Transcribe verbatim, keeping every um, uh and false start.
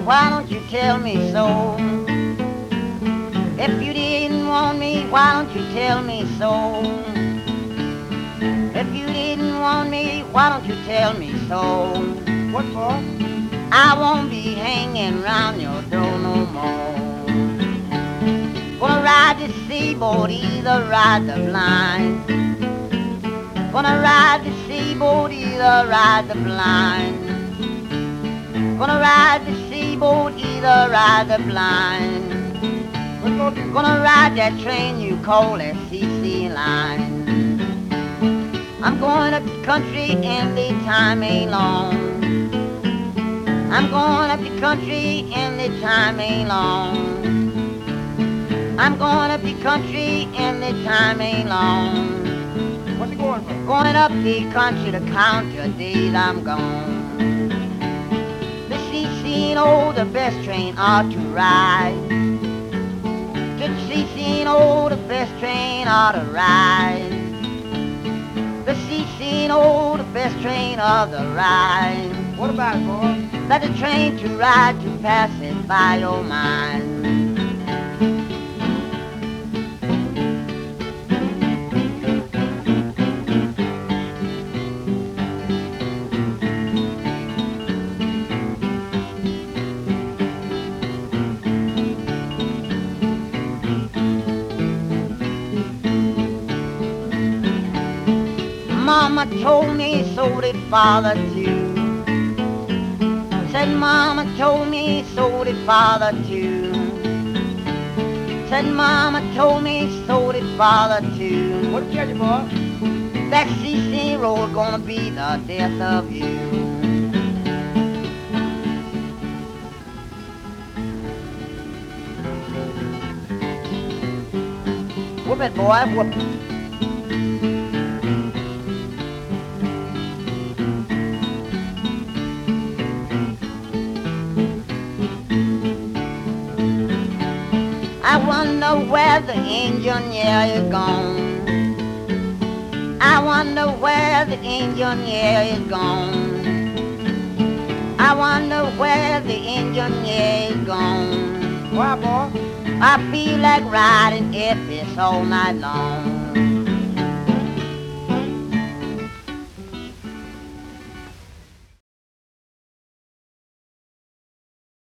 why don't you tell me so? If you didn't want me, why don't you tell me so? If you didn't want me, why don't you tell me so? What for? I won't be hanging round your door no more. Gonna ride the seaboard, either ride the blind. Gonna ride the seaboard, either ride the blind. Gonna ride the seaboard, either ride the blind. Gonna ride that train you call that C C line. I'm going up the country and the time ain't long. I'm going up the country and the time ain't long. I'm going up the country and the time ain't long. What's he going for? Going up the country to count your days I'm gone. The C C oh, the best train ought to ride. The C C oh, the best train ought to ride. The C C oh, the best train of the ride. What about it, boy? Let the train to ride to pass it by your mind. Mama told me, so did Father too. Said Mama told me, so did Father too. Said Mama told me, so did Father too. What tell you, boy? That C C road gonna be the death of you. Whoop it, boy, whoop it. I wonder where the engine, yeah, is gone. I wonder where the engine, yeah, is gone. I wonder where the engine, yeah, is gone. Why, boy? I feel like riding if it's all night long.